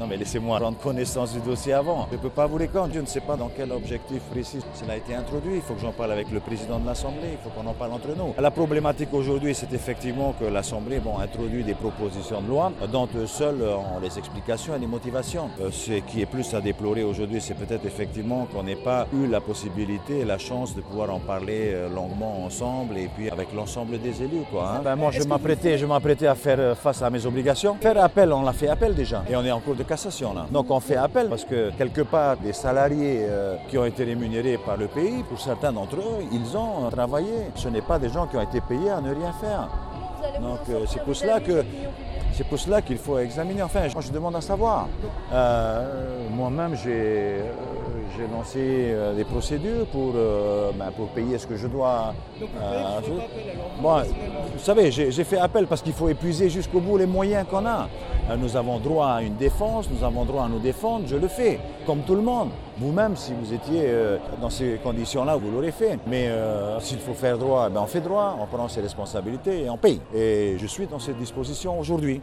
Non mais laissez-moi prendre connaissance du dossier avant. Je ne peux pas vous répondre, je ne sais pas dans quel objectif précis cela a été introduit. Il faut que j'en parle avec le président de l'Assemblée, il faut qu'on en parle entre nous. La problématique aujourd'hui, c'est effectivement que l'Assemblée introduit des propositions de loi dont seules ont les explications et les motivations. Ce qui est plus à déplorer aujourd'hui, c'est peut-être effectivement qu'on n'ait pas eu la possibilité et la chance de pouvoir en parler longuement ensemble et puis avec l'ensemble des élus. Moi, je m'apprêtais à faire face à mes obligations. Faire appel, on l'a fait appel déjà et on est en cours de cassation là. Donc on fait appel parce que quelque part des salariés qui ont été rémunérés par le pays, pour certains d'entre eux, ils ont travaillé. Ce n'est pas des gens qui ont été payés à ne rien faire. Donc c'est pour cela qu'il faut examiner. Enfin, moi je demande à savoir. Moi-même j'ai lancé des procédures pour payer ce que je dois. Vous savez, j'ai fait appel parce qu'il faut épuiser jusqu'au bout les moyens qu'on a. Nous avons droit à une défense, nous avons droit à nous défendre, je le fais, comme tout le monde. Vous-même, si vous étiez dans ces conditions-là, vous l'aurez fait. Mais s'il faut faire droit, on fait droit, on prend ses responsabilités et on paye. Et je suis dans cette disposition aujourd'hui.